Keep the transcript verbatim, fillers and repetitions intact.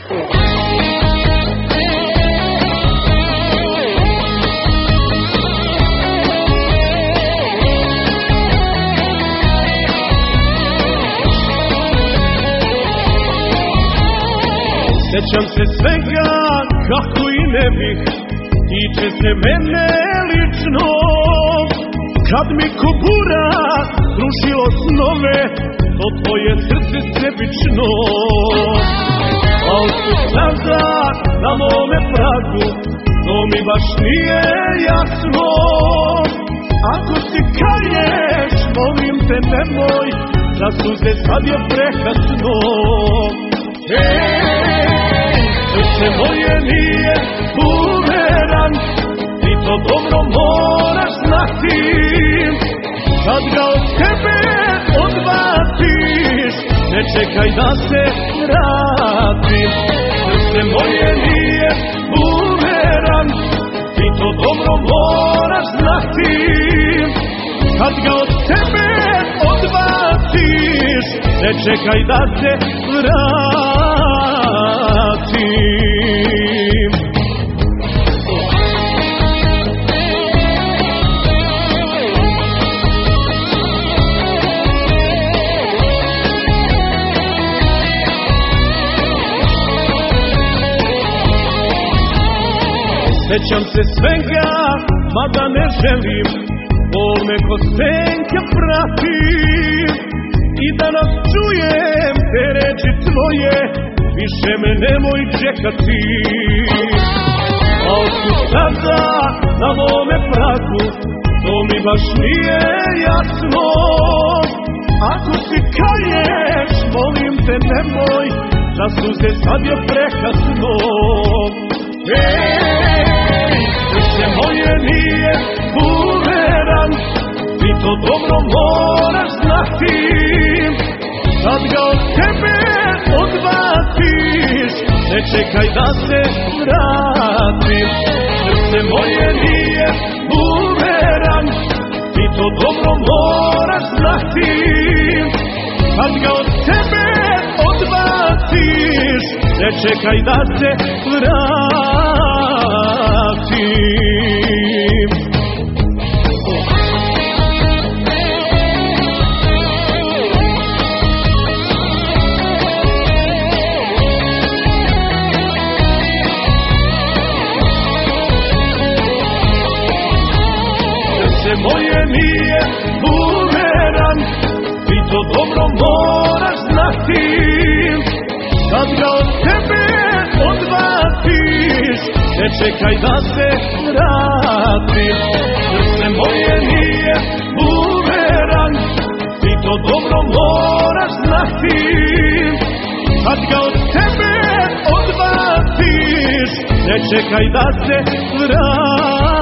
Sjećam se svega kako i ne bih, tiče se mene lično. Kad mi ko bura rušilo snove, to tvoje srce sebično. Al su sada na mome pragu, to mi baš nije jasno. Ako si kaješ, molim te nemoj, za suze sad je prekasno. Ej, srce moje nije uveran, ti to dobro moraš znati. Kad ga od tebe odbaciš, ne čekaj da se vratim. Srce moje nije uveran, ti to dobro moraš znati. Kad ga od tebe odbaciš, ne čekaj da se vratim. Sjećam se svega, mada ne želim, bol me ko senke prati. I danas čujem te reči tvoje, više me nemoj čekati. Al su sada na mome pragu, to mi baš nije jasno. Ako si kaješ, molim te nemoj, za suze sad je prekasno. Ej, srce moje nije uveran, ti to dobro moraš znati. Kad ga od tebe odbaciš, ne čekaj da se vratim. Srce moje nije uveran, ti to dobro moraš znati. Kad ga od tebe odbaciš, ne čekaj da se vratim. Srce moje nije uveran, ti to dobro moraš znati. Kad ga od tebe odbaciš, ne čekaj da se vratim. Srce moje nije uveran, ti to dobro moraš znati. Kad ga od tebe odbaciš, ne čekaj da se vratim.